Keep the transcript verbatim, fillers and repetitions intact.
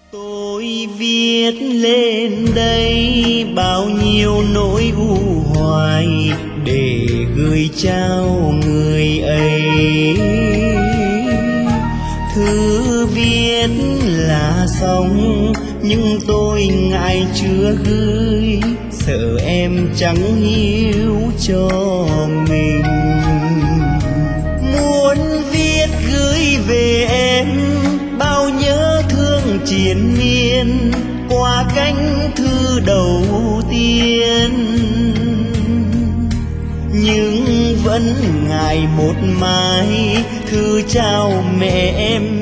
Tôi viết lên đây bao nhiêu nỗi u hoài để gửi trao người ấy. Thư viết là xong nhưng tôi ngại chưa gửi, sợ em chẳng hiểu cho mình. Muốn viết gửi về em bao nhớ thương triền miên qua cánh thư đầu tiên, nhưng vẫn ngại một mai thư trao mẹ em